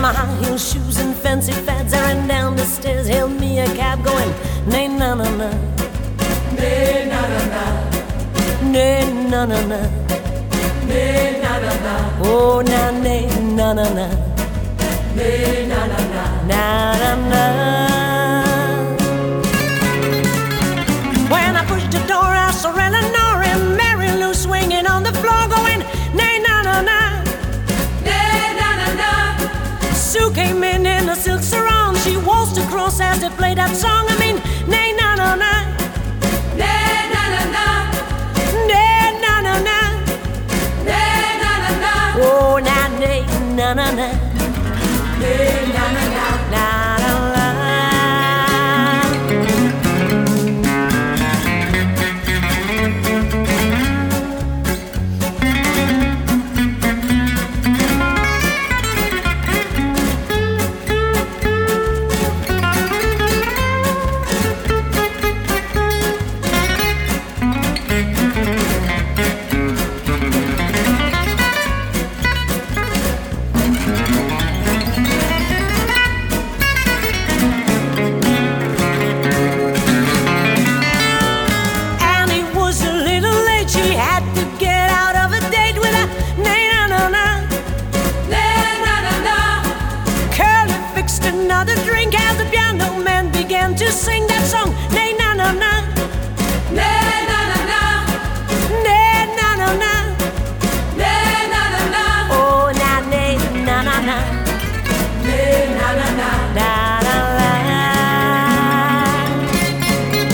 my high heel shoes and fancy fads, I ran down the stairs, hailed me a cab going, nay na na na, nay na na na, nay na na na, nay na na na, oh na nay na na na, nay na na na, na na na. When I pushed the door, I saw Eleanor and Mary Lou swinging on the floor going, nay na na na, nay na na na. Sue came in a silk sarong, she waltzed across as they played that song. I mean, nay na na na, nay na na na, nay na na na, nay na na na, oh na nay na na na, nay na na na, na na na. Another drink as the piano man began to sing that song. Nay na na na, nay na na na, nay na na na, nay na na na, oh na nay na na na, nay na na na, na na na.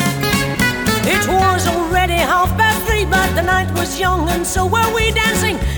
It was already 3:30, but the night was young and so were we dancing.